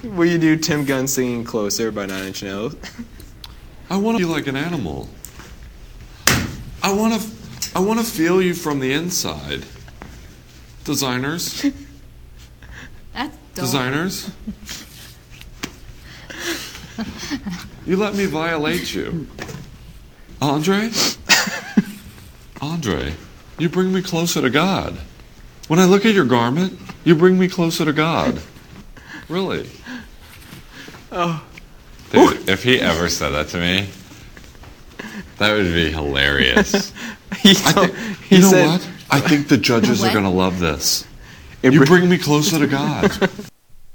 Will you do Tim Gunn singing Closer by Nine Inch Nails? I want to be like an animal. I want to feel you from the inside. Designers? That's dope. Designers? You let me violate you. Andre? Andre, you bring me closer to God. When I look at your garment, you bring me closer to God. Really. Oh. Dude, if he ever said that to me, that would be hilarious. You know what? I think the judges are going to love this. You bring me closer to God.